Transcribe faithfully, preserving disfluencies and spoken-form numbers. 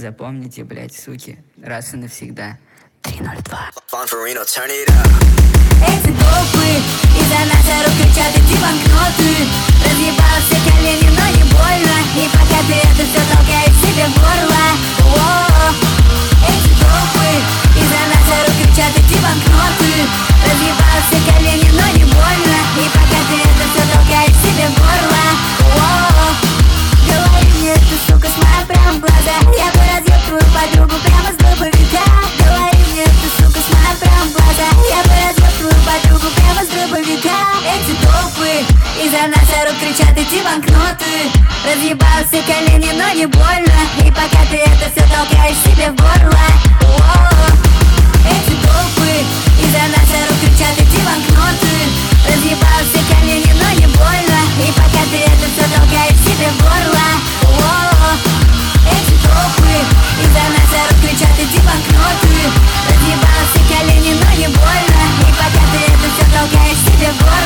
Запомните, блять, суки, раз и навсегда. три ноль два. Эти толпы из-за нас орут, кричат эти банкноты. Разъебал все колени, но не больно. И пока ты это все толкаешь себе в горло. О-о-о. Эти толпы из-за нас орут, кричат эти банкноты. Разъебал все колени, но не больно. И пока ты это все толкаешь себе в горло. О-о-о. Говори мне, ты, сука, смотри прям в глаза. Я бы разъел твою подругу прямо с дробовика. Говори мне, ты, сука, смотри прям в глаза. Я бы разъел твою подругу прямо с дробовика. Эти толпы из-за нас орут, кричат эти банкноты. Разъебал все колени, но не больно. И пока ты это все толкаешь себе в горло. О-о-о. Эти толпы из-за нас орут, кричат эти банкноты. Разъебал все колени, но не больно. И пока ты это все толкаешь себе в горло. О-о-о. Эти толпы из-за нас орут, кричат эти банкноты. Разъебал все колени, но не больно. И пока ты это все толкаешь себе в горло.